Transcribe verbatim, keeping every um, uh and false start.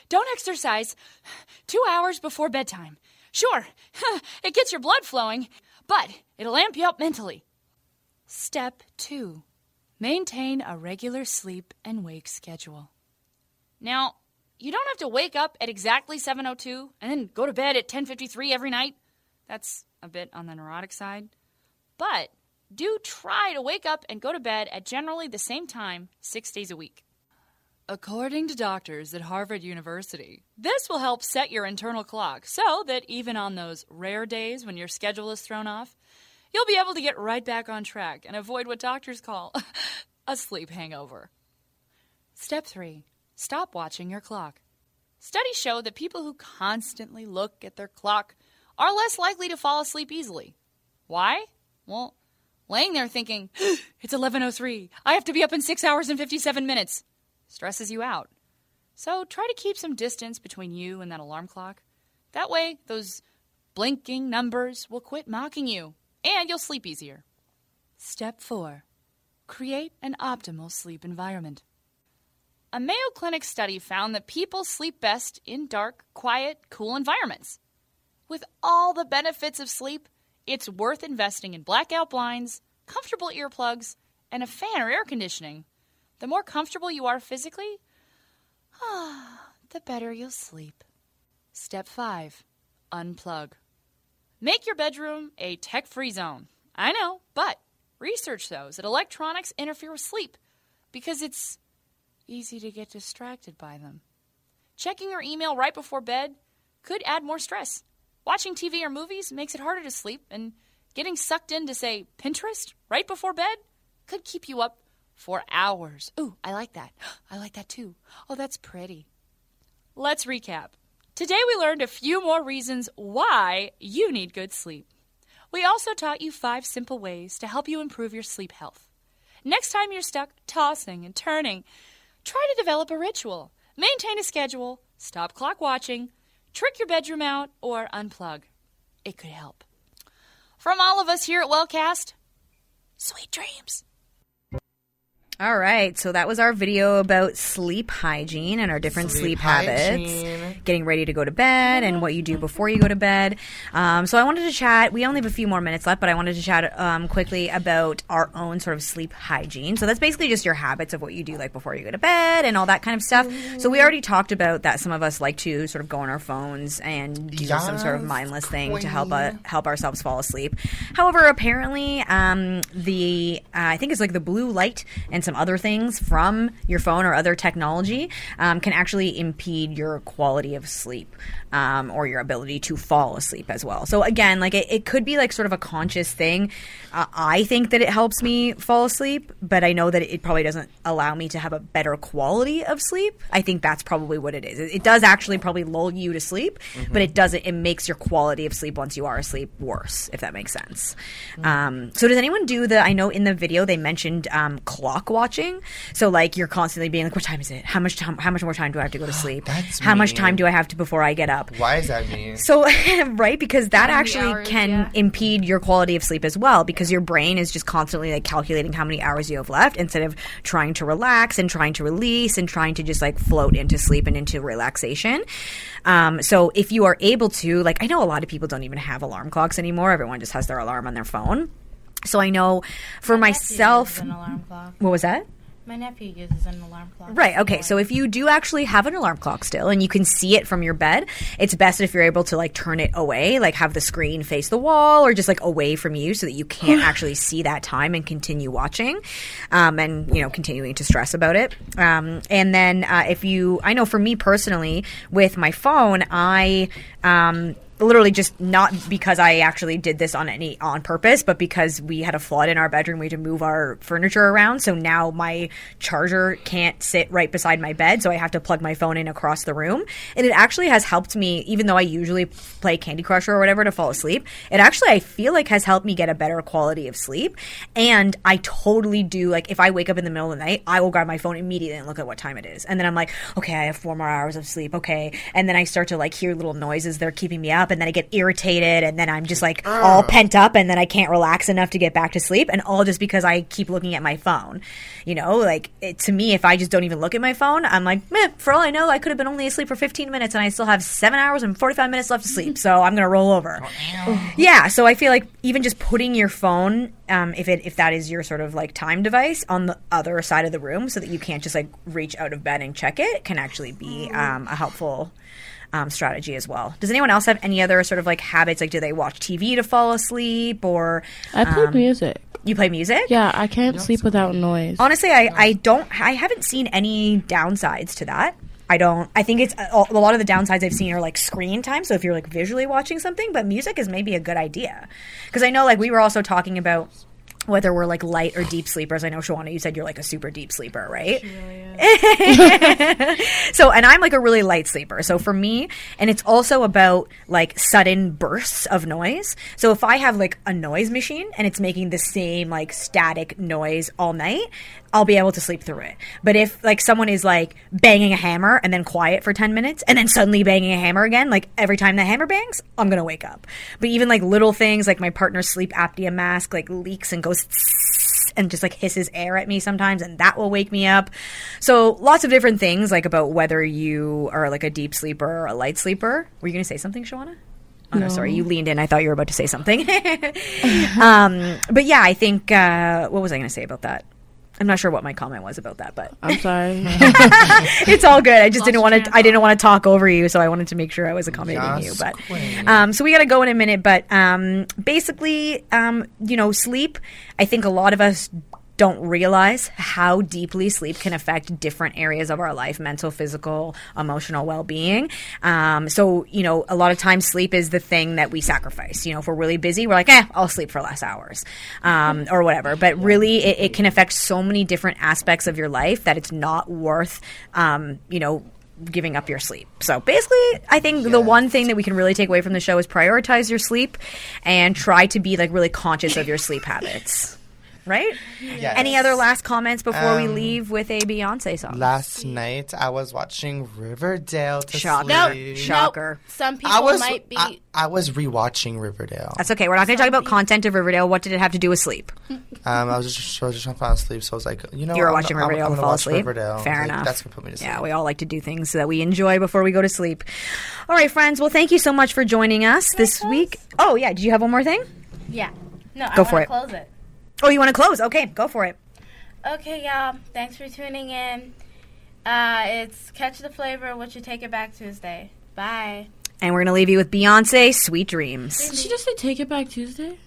don't exercise two hours before bedtime. Sure, it gets your blood flowing, but it'll amp you up mentally. Step two, maintain a regular sleep and wake schedule. Now, you don't have to wake up at exactly seven oh two and then go to bed at ten fifty-three every night. That's a bit on the neurotic side. But do try to wake up and go to bed at generally the same time, six days a week. According to doctors at Harvard University, this will help set your internal clock so that even on those rare days when your schedule is thrown off, you'll be able to get right back on track and avoid what doctors call a sleep hangover. Step three, stop watching your clock. Studies show that people who constantly look at their clock are less likely to fall asleep easily. Why? Well, laying there thinking, it's eleven oh three, I have to be up in six hours and fifty-seven minutes, stresses you out. So try to keep some distance between you and that alarm clock. That way, those blinking numbers will quit mocking you, and you'll sleep easier. Step four, create an optimal sleep environment. A Mayo Clinic study found that people sleep best in dark, quiet, cool environments. With all the benefits of sleep, it's worth investing in blackout blinds, comfortable earplugs, and a fan or air conditioning. The more comfortable you are physically, ah, the better you'll sleep. Step five, unplug. Make your bedroom a tech-free zone. I know, but research shows that electronics interfere with sleep because it's easy to get distracted by them. Checking your email right before bed could add more stress. Watching T V or movies makes it harder to sleep, and getting sucked into, say, Pinterest right before bed could keep you up for hours. Ooh, I like that. I like that too. Oh, that's pretty. Let's recap. Today we learned a few more reasons why you need good sleep. We also taught you five simple ways to help you improve your sleep health. Next time you're stuck tossing and turning, try to develop a ritual. Maintain a schedule, stop clock watching, trick your bedroom out, or unplug. It could help. From all of us here at Wellcast, sweet dreams. All right, so that was our video about sleep hygiene and our different sleep, sleep habits, getting ready to go to bed and what you do before you go to bed. Um, so I wanted to chat, we only have a few more minutes left, but I wanted to chat um, quickly about our own sort of sleep hygiene. So that's basically just your habits of what you do like before you go to bed and all that kind of stuff. So we already talked about that some of us like to sort of go on our phones and do yes, some sort of mindless thing queen. to help uh, help ourselves fall asleep. However, apparently um, the, uh, I think it's like the blue light and some other things from your phone or other technology um, can actually impede your quality of sleep um, or your ability to fall asleep as well. So again, like it, it could be like sort of a conscious thing. Uh, I think that it helps me fall asleep, but I know that it probably doesn't allow me to have a better quality of sleep. I think that's probably what it is. It, it does actually probably lull you to sleep, mm-hmm. but it doesn't. It makes your quality of sleep once you are asleep worse, if that makes sense. Mm-hmm. Um, so does anyone do the? I know in the video they mentioned um, clock watching. So like you're constantly being like, what time is it? How much time? How much more time do I have to go to sleep? That's how mean. much time do I have to before I get up? Why is that mean? So right, because that actually hours, can yeah. impede your quality of sleep as well, because your brain is just constantly like calculating how many hours you have left instead of trying to relax and trying to release and trying to just like float into sleep and into relaxation. Um, so if you are able to, like, I know a lot of people don't even have alarm clocks anymore. Everyone just has their alarm on their phone. So I know for My myself, nephew uses an alarm clock. What was that? My nephew uses an alarm clock. Right, okay. So if you do actually have an alarm clock still and you can see it from your bed, it's best if you're able to like turn it away, like have the screen face the wall or just like away from you so that you can't actually see that time and continue watching um, and, you know, continuing to stress about it. Um, and then uh, if you, I know for me personally with my phone, I... Um, literally just not because I actually did this on any on purpose, but because we had a flood in our bedroom, we had to move our furniture around. So now my charger can't sit right beside my bed, so I have to plug my phone in across the room. And it actually has helped me, even though I usually play Candy Crush or whatever to fall asleep, it actually, I feel like, has helped me get a better quality of sleep. And I totally do, like, if I wake up in the middle of the night, I will grab my phone immediately and look at what time it is. And then I'm like, okay, I have four more hours of sleep, okay. And then I start to, like, hear little noises that are keeping me up. up and then I get irritated and then I'm just like uh. all pent up and then I can't relax enough to get back to sleep, and all just because I keep looking at my phone. You know, like it, to me, if I just don't even look at my phone, I'm like, meh, for all I know, I could have been only asleep for fifteen minutes and I still have seven hours and forty-five minutes left to sleep. So I'm going to roll over. Oh, yeah. So I feel like even just putting your phone, um, if it if that is your sort of like time device, on the other side of the room so that you can't just like reach out of bed and check it, can actually be um, a helpful um, strategy as well. Does anyone else have any other sort of like habits? Like, do they watch T V to fall asleep, or I play um, music. You play music? Yeah, I can't sleep without noise. Honestly, I, I don't. I haven't seen any downsides to that. I don't. I think it's a, a lot of the downsides I've seen are like screen time. So if you're like visually watching something, but music is maybe a good idea, because I know like we were also talking about whether we're like light or deep sleepers. I know, Shawana, you said you're like a super deep sleeper, right? She really is. So, and I'm like a really light sleeper. So for me, and it's also about like sudden bursts of noise. So if I have like a noise machine and it's making the same like static noise all night, I'll be able to sleep through it. But if like someone is like banging a hammer and then quiet for ten minutes and then suddenly banging a hammer again, like every time the hammer bangs, I'm going to wake up. But even like little things like my partner's sleep apnea mask like leaks and goes and just like hisses air at me sometimes, and that will wake me up. So lots of different things like about whether you are like a deep sleeper or a light sleeper. Were you going to say something, Shawana? Oh, no. no, sorry. You leaned in. I thought you were about to say something. um, but yeah, I think, uh, what was I going to say about that? I'm not sure what my comment was about that, but I'm sorry. It's all good. I just Lost didn't want to. I didn't want to talk over you, so I wanted to make sure I was accommodating yes, you. But um, so we got to go in a minute. But um, basically, um, you know, sleep. I think a lot of us don't realize how deeply sleep can affect different areas of our life: mental, physical, emotional well-being. Um, so, you know, a lot of times sleep is the thing that we sacrifice. You know, if we're really busy, we're like, eh, I'll sleep for less hours, um, or whatever. But really, it, it can affect so many different aspects of your life that it's not worth, um, you know, giving up your sleep. So basically, I think yes. the one thing that we can really take away from the show is prioritize your sleep and try to be like really conscious of your sleep habits. Right? Yes. Any other last comments before um, we leave with a Beyonce song? Last night, I was watching Riverdale to Shocker. sleep. Nope. Shocker. Nope. Some people I was, might be... I, I was rewatching Riverdale. That's okay. We're not going to talk about content of Riverdale. What did it have to do with sleep? Um, I was just, I was just trying to fall asleep, so I was like, you know, you were I'm, watching I'm, Riverdale I'm to fall asleep? Riverdale. Fair like, enough. That's going to put me to sleep. Yeah, we all like to do things that we enjoy before we go to sleep. All right, friends. Well, thank you so much for joining us Can this week. Oh, yeah. Did you have one more thing? Yeah. No, go I for want it. to close it. Oh, you want to close? Okay, go for it. Okay, y'all. Thanks for tuning in. Uh, it's Catch the Flavor, What You Take It Back Tuesday. Bye. And we're going to leave you with Beyonce, Sweet Dreams. Did she just say Take It Back Tuesday?